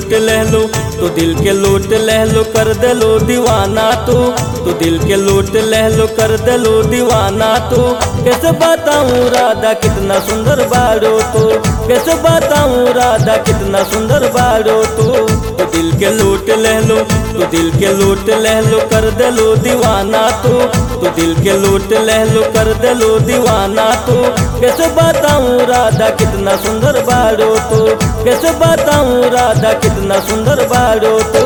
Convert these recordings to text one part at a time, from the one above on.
लूट लहलो तो दिल के लूट लहलो कर देलो दीवाना तू दिल के लूट लहलो कर देलो दीवाना तू कैसे बताऊं राधा कितना सुंदर बाड़ो तू कैसे बताऊं राधा कितना सुंदर बाड़ो तू दिल के लूट लहलो दिल के लूट लहलो कर देलो दीवाना तू दिल के लूट लहलो कर देलो दीवाना तू कैसे बताऊं राधा कितना सुंदर बाड़ो तू कैसे बताऊं राधा कितना सुंदर बाड़ो तू।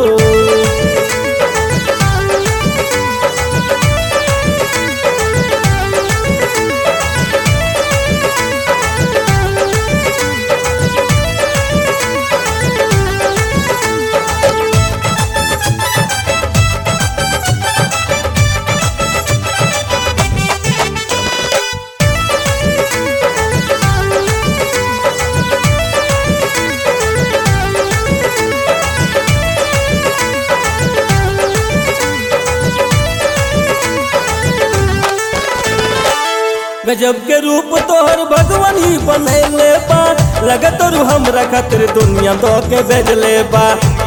गजब के रूप तोहर भगवान ही बनैले बा लगे तोरू हमरा खातिर दुनिया तो के भेजले बा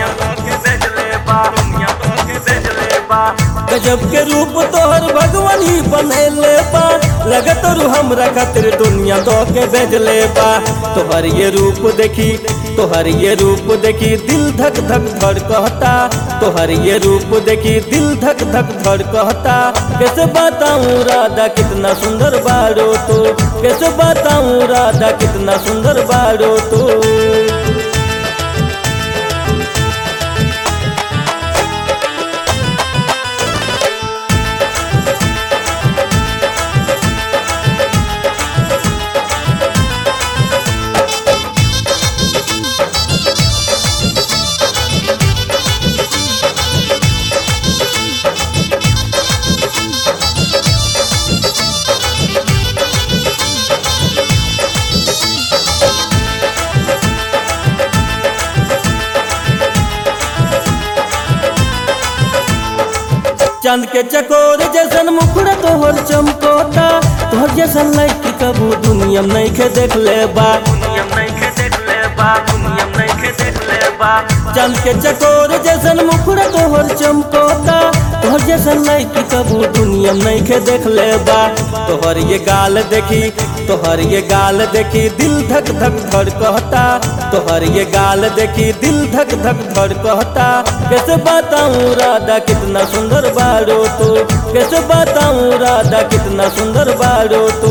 गजब के रूप तोहर भगवान ही बनैले बा लगे तोरू हमरा खातिर दुनिया तो के भेजले बा तोहर ये रूप देखी दिल धक धक धड़कता तोहर ये रूप देखी दिल धक धक धड़कता कैसे बताऊं राधा कितना सुंदर बाड़ो तू कैसे बताऊं राधा कितना सुंदर बाड़ो तू। चांद के चकोर जैसन मुखड़ा तोहर चमकोता तोहर जैसन लड़की कबू दुनिया में नहीं के देख ले बा चांद के चकोर जैसन मुखड़ा तोहर चमकोता तोहर जैसन लड़की कबू दुनिया में नहीं के देख ले बा तोहर ये गाल देखी दिल धक धक धड़कता तोहर ये गाल देखी दिल धक धक धड़कता कैसे बताऊं राधा कितना सुंदर बाड़ो तू कैसे बताऊं राधा कितना सुंदर बाड़ो तू।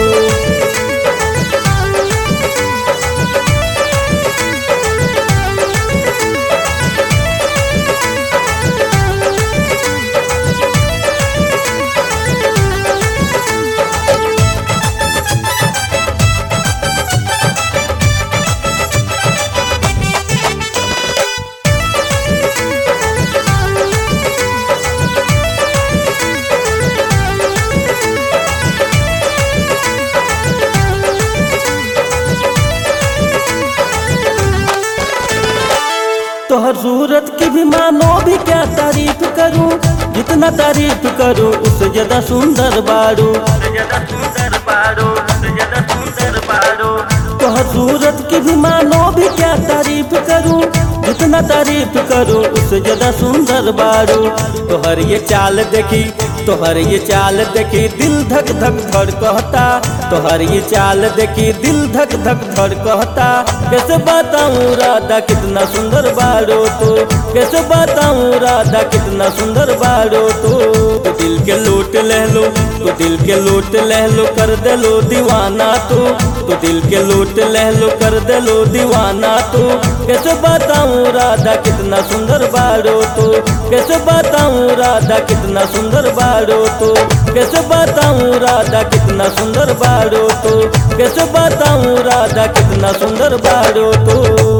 तोहर सूरत की भी मानो भी क्या तारीफ करूं जितना तारीफ करूं उससे ज्यादा सुंदर बाड़ू तोहर सूरत की भी मानो भी क्या तारीफ करूं जितना तारीफ करूं उससे ज्यादा सुंदर बाड़ू तोहर ये चाल देखी दिल धक धक धड़कता तोहर ये चाल देखी दिल धक धक धड़कता कैसे बताऊं राधा कितना सुंदर बाड़ो तू कैसे बताऊं राधा कितना सुंदर बाड़ो तू दिल के लूट लहलो कर देलो दीवाना तू दिल के लूट लहलो कर देलो दीवाना तू कैसे बताऊं राधा कितना सुंदर बाड़ो तू कैसे बताऊं राधा कितना सुंदर बाड़ो तू कैसे बताऊं राधा कितना सुंदर बाड़ो तू कैसे बताऊं राधा कितना सुंदर बाड़ो तू।